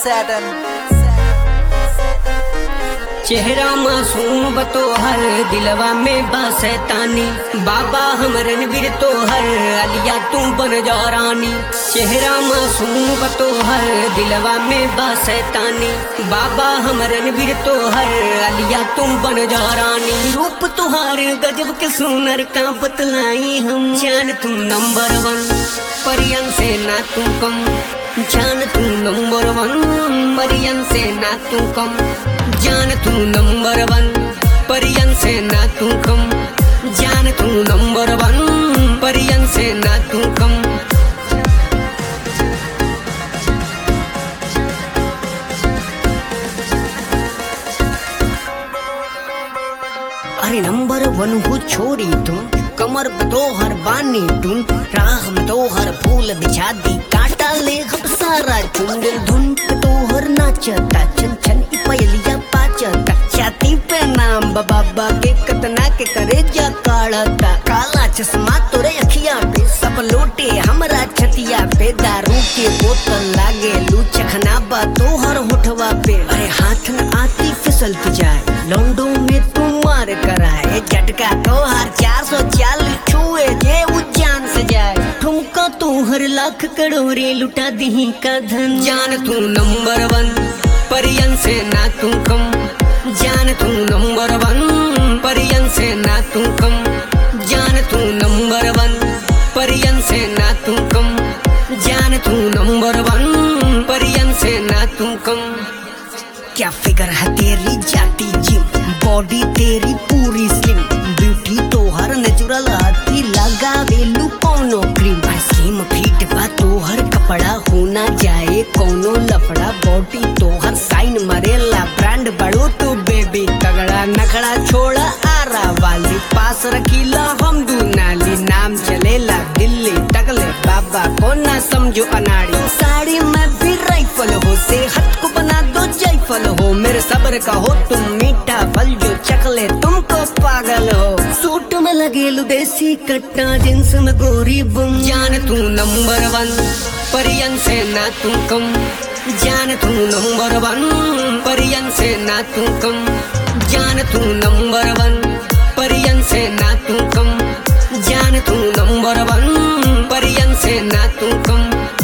Saturn। चेहरा मासूम बतोहर दिलवा में बासैतानी, बाबा हमरन वीर तोहर अलिया तू बन जा रानी। चेहरा मासूम बतोहर दिलवा में बासैतानी, बाबा हमरन वीर तोहर अलिया तू बन जा रानी। रूप तुहार गजब के सुनर का बतलाई हम, जान तू नंबर 1 परियन से ना तू कम, जान तू नंबर 1 परियन से ना तू कम, जान तू नंबर 1 परियन से ना तू कम, जान तू नंबर 1 परियन से ना तू कम। अरे नंबर 1 हो छोरी तुम, कमर बतोहर बानी तुम, राह में तोहर फूल बिछा दी, काटा ले हम सारा चुन, धुन तोहर नाचता, चन चन की पयलिया पाचता, छाती पे नाम बाबा के कतना के करे जा काढ़ता, काला चश्मा तोरे अखिया पे, सब लोटे हमरा छतिया पे, दारू के बोतल लागे लू चखना बा तोहर होठवा पे। अरे हाथ न आती फिसल जाए, लौंडो में तू मार कराए, झटका तोहर 440 छुए जे उज्जान से जाए, ठुमका तोहर लाख करोड़े लुटा दी का धन, जान तू नंबर 1 परियन से ना तू कम, जान तू नंबर 1 परियन से ना तू कम, जान तू नंबर 1 परियन से ना तू कम, जान तू नंबर 1 परियन से ना तू कम। क्या फिगर है तेरी जाती जिम, बॉडी तेरी पूरी स्लिम, ब्यूटी तोहर नेचुरल हाथी लगा वेलू कोनो क्रीम, स्लिम फिट बा तोहर कपड़ा होना जाए कोनो लफड़ा, बॉडी तोहर साइन मरेला ब्रांड बड़ो तो बेबी तगड़ा, नखड़ा छोड़ा आरा वाली, पास रखीला हम दू नाली, नाम चलेला दिल्ली टकले बाबा को ना समझो अनाड़ी, साड़ी में भी राइफल हो, सेहत को बना दो जयफल हो, मेरे सब्र का हो तुम मीठा फल जो चखले तुमको पागल हो, सूट में लगे लू देसी कट्टा, जींस में गोरी बुम, जान तू नंबर 1 परियन से ना तू कम, जान तू नंबर 1 परियन से ना तू कम, जान तू नंबर 1 परियन से ना तू कम, जान तू नंबर 1 परियन से ना तू कम।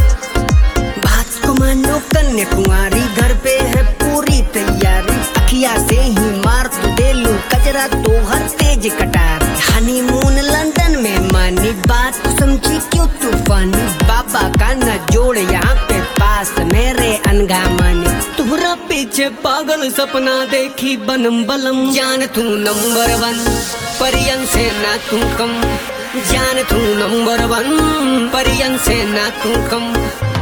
बात को मानो कन्याकुमारी, घर पे है पूरी तैयारी, अखिया से ही मार तू दे लू कचरा तोहर तेज कटार, हनीमून लंदन में मानी, बात समझी क्यों तूफानी, बाबा का न जोड़ यहाँ पे पास मेरे अनगा मानी, तुहरा पीछे पागल सपना देखी बनम बलम, जान तू नंबर 1 परियन से ना तू कम, जान तू नंबर 1 परियन से ना तू कम,